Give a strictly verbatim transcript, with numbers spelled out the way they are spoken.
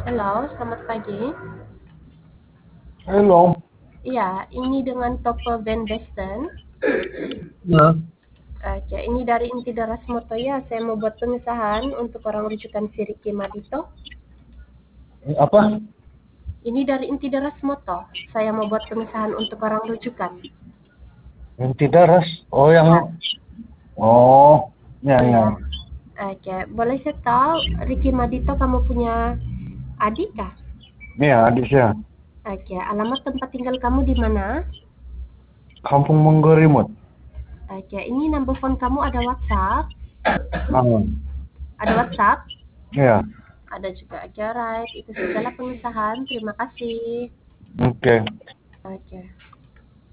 Halo, selamat pagi. Hello. Iya, ini dengan Toko Van Besten. Ya. Oke, ini dari Inti Daras Moto ya. Saya mau buat pengesahan untuk orang rujukan si Ricky Madito. Apa? Ini dari Inti Daras Moto. Saya mau buat pengesahan untuk orang rujukan. Inti daras. Oh, yang Ya, oh, ya ya. iya. Oke, boleh saya tahu Ricky Madito kamu punya adik kah? Iya, adik saya. Oke, alamat tempat tinggal kamu di mana? Kampung Manggarimut. Oke, ini number phone kamu ada WhatsApp? Ah, Ada WhatsApp? iya. Ada juga. Oke, right. Itu sajalah pengesahan. Terima kasih. Oke. Oke.